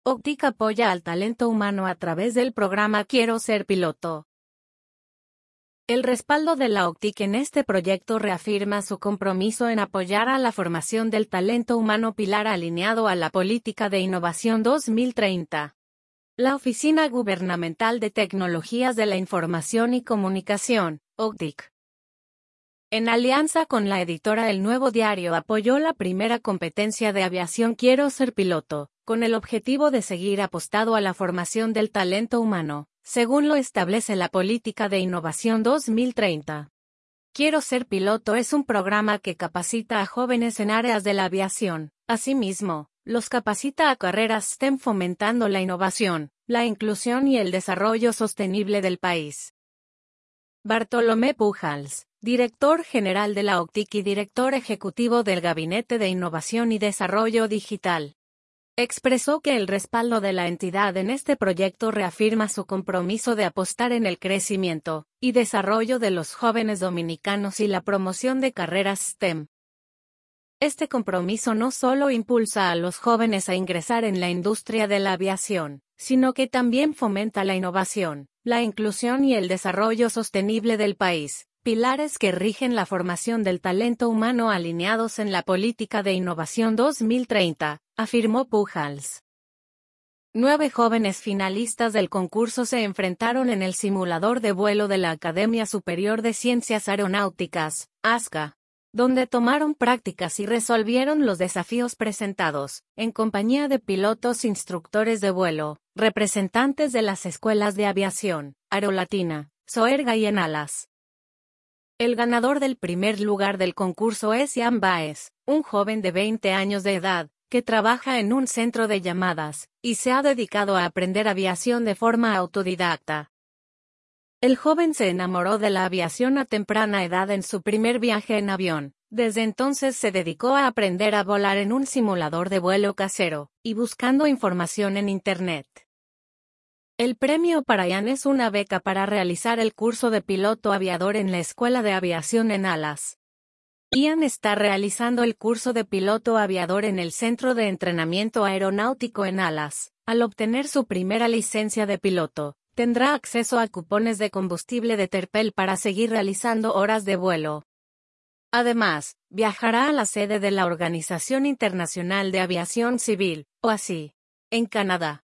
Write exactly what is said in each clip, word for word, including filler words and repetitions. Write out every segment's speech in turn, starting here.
O C T I C apoya al talento humano a través del programa Quiero ser piloto. El respaldo de la O C T I C en este proyecto reafirma su compromiso en apoyar a la formación del talento humano pilar alineado a la Política de Innovación dos mil treinta. La Oficina Gubernamental de Tecnologías de la Información y Comunicación, O C T I C, en alianza con la editora El Nuevo Diario, apoyó la primera competencia de aviación Quiero ser piloto, con el objetivo de seguir apostado a la formación del talento humano, según lo establece la Política de Innovación dos mil treinta. Quiero ser piloto es un programa que capacita a jóvenes en áreas de la aviación. Asimismo, los capacita a carreras S T E M fomentando la innovación, la inclusión y el desarrollo sostenible del país. Bartolomé Pujals, director general de la O C T I C y director ejecutivo del Gabinete de Innovación y Desarrollo Digital, expresó que el respaldo de la entidad en este proyecto reafirma su compromiso de apostar en el crecimiento y desarrollo de los jóvenes dominicanos y la promoción de carreras S T E M. Este compromiso no solo impulsa a los jóvenes a ingresar en la industria de la aviación, sino que también fomenta la innovación, la inclusión y el desarrollo sostenible del país, pilares que rigen la formación del talento humano alineados en la Política de Innovación dos mil treinta, afirmó Pujals. Nueve jóvenes finalistas del concurso se enfrentaron en el simulador de vuelo de la Academia Superior de Ciencias Aeronáuticas, A S C A, donde tomaron prácticas y resolvieron los desafíos presentados, en compañía de pilotos instructores de vuelo, representantes de las escuelas de aviación, Aerolatina, Soerga y Enalas. El ganador del primer lugar del concurso es Ian Baez, un joven de veinte años de edad, que trabaja en un centro de llamadas, y se ha dedicado a aprender aviación de forma autodidacta. El joven se enamoró de la aviación a temprana edad en su primer viaje en avión. Desde entonces se dedicó a aprender a volar en un simulador de vuelo casero, y buscando información en Internet. El premio para Ian es una beca para realizar el curso de piloto aviador en la Escuela de Aviación en Alas. Ian está realizando el curso de piloto aviador en el Centro de Entrenamiento Aeronáutico en Alas. Al obtener su primera licencia de piloto, tendrá acceso a cupones de combustible de Terpel para seguir realizando horas de vuelo. Además, viajará a la sede de la Organización Internacional de Aviación Civil, O A C I, en Canadá.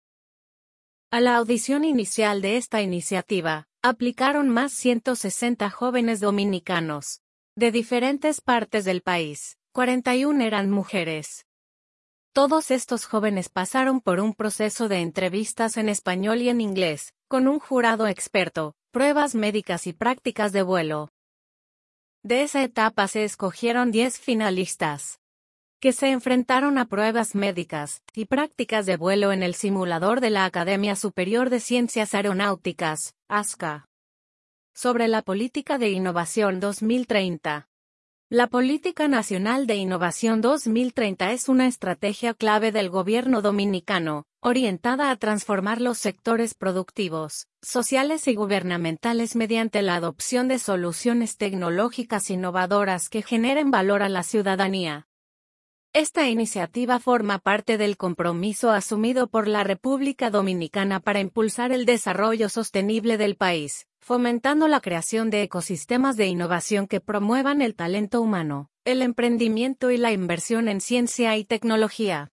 A la audición inicial de esta iniciativa, aplicaron más ciento sesenta jóvenes dominicanos, de diferentes partes del país, cuarenta y uno eran mujeres. Todos estos jóvenes pasaron por un proceso de entrevistas en español y en inglés, con un jurado experto, pruebas médicas y prácticas de vuelo. De esa etapa se escogieron diez finalistas, que se enfrentaron a pruebas médicas y prácticas de vuelo en el simulador de la Academia Superior de Ciencias Aeronáuticas, A S C A. Sobre la Política de Innovación dos mil treinta. La Política Nacional de Innovación dos mil treinta es una estrategia clave del gobierno dominicano, orientada a transformar los sectores productivos, sociales y gubernamentales mediante la adopción de soluciones tecnológicas innovadoras que generen valor a la ciudadanía. Esta iniciativa forma parte del compromiso asumido por la República Dominicana para impulsar el desarrollo sostenible del país, fomentando la creación de ecosistemas de innovación que promuevan el talento humano, el emprendimiento y la inversión en ciencia y tecnología.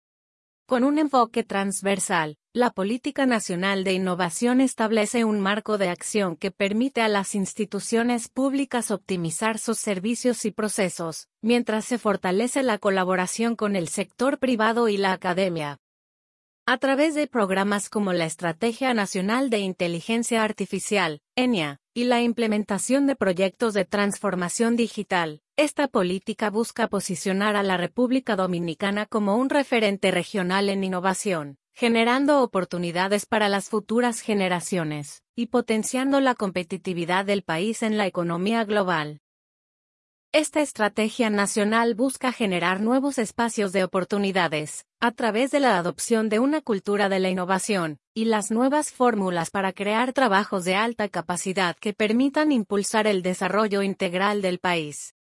Con un enfoque transversal, la Política Nacional de Innovación establece un marco de acción que permite a las instituciones públicas optimizar sus servicios y procesos, mientras se fortalece la colaboración con el sector privado y la academia. A través de programas como la Estrategia Nacional de Inteligencia Artificial, ENIA, y la implementación de proyectos de transformación digital, esta política busca posicionar a la República Dominicana como un referente regional en innovación, generando oportunidades para las futuras generaciones, y potenciando la competitividad del país en la economía global. Esta estrategia nacional busca generar nuevos espacios de oportunidades, a través de la adopción de una cultura de la innovación, y las nuevas fórmulas para crear trabajos de alta capacidad que permitan impulsar el desarrollo integral del país.